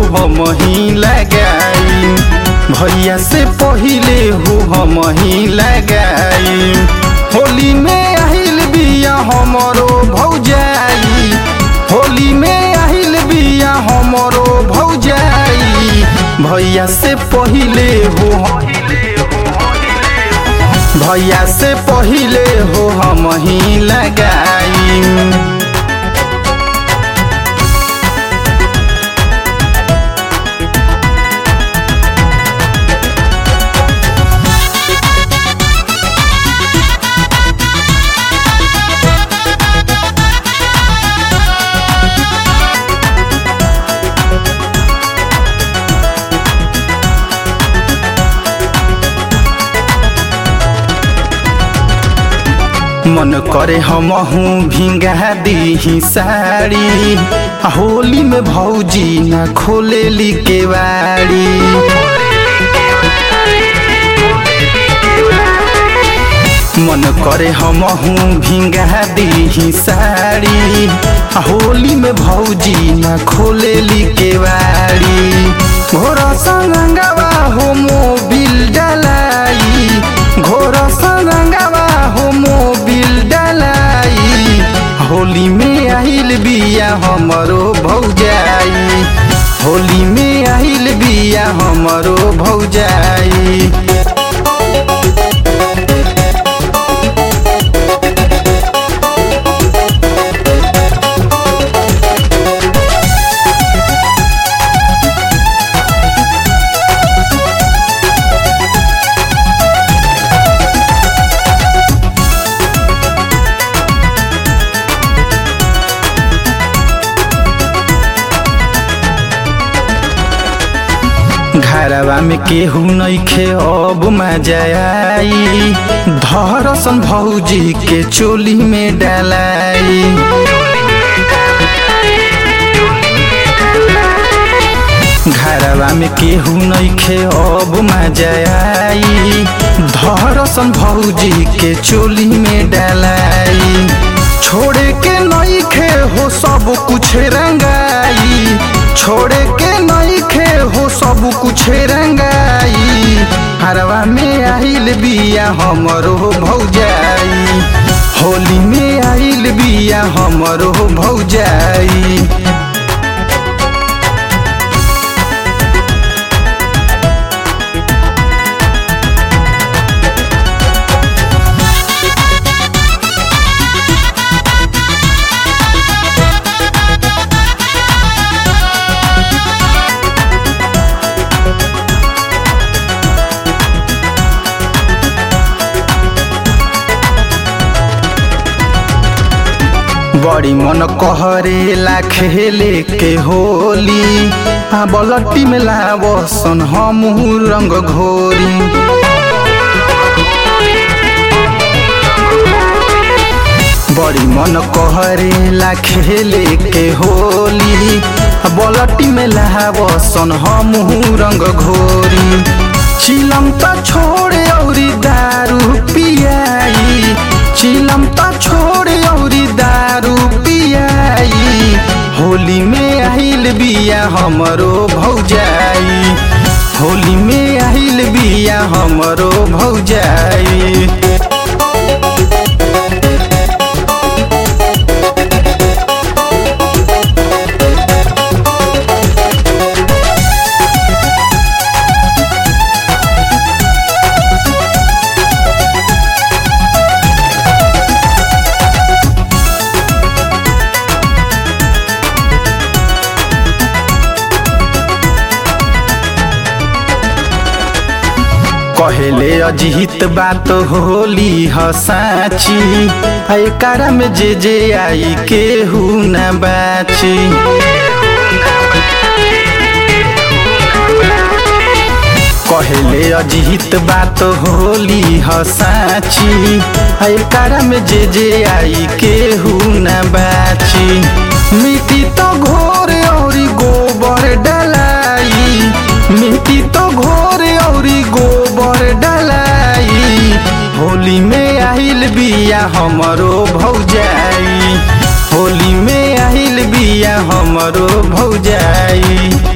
हम ही लगाई, भैया से पहिले हो हम ही लगाई। होली में आइल बिया हमरो भौजाई, होली में आइल बिया हमरो भौजाई, भैया से पहिले हो, भैया से पहिले हो हम ही लगाई। मन करे हमहू भिंगा दी साड़ी, होली में भौजी न खोलेली केवाड़ी। मन करे हमहू भिंगा दी साड़ी, होली में भौजी न खोलेली केवाड़ी। घोड़ा संगवा हो मोबिल डलाई, घोड़ा संगवा हो मोबिल डलाई, होली में आइल बिया हमरो भौजाई, होली में आइल बिया हमरो भौजाई। घरवा में केहू नइखे अब मजा आई, धरसन भौजी के चोली में डालाई। घरवा में केहू नइखे अब मजा आई, धरसन भौजी के चोली में डालाई। छोड़े के नइखे हो सब कुछ रंगाई, छोड़े के नइखे हो सब कुछ रंगाई, हरवा में आइल बिया हमरो भौजाई, होली में आइल बिया हमरो भौजाई। बड़ी मन कहरेला खेले के होली, बलट्टी में लावसन हमहू रंग घोरी। बड़ी मन कहरेला खेले के होली, बलट्टी में लावसन हमहू रंग घोरी। चिलम त छोड़े औरी दारू पियाई, चिलम त छोड़े औरी दारू पियाई, होली में आइल बिया हमरो भौजाई, होली में आइल बिया हमरो भौजाई। कहेले अजीत बात होली हसाची, एकरा में जे जे आई केहू न बाची। कहेले अजीत बात होली हसाची, एकरा में जे जे आई केहू न बाची। मिट्टी तो घोर औरी गोबर डलाई, मिट्टी तो घोर औरी गोबर डलाई, होली में आइल बिया हमरो भौजाई, होली में आइल बिया हमरो भौजाई।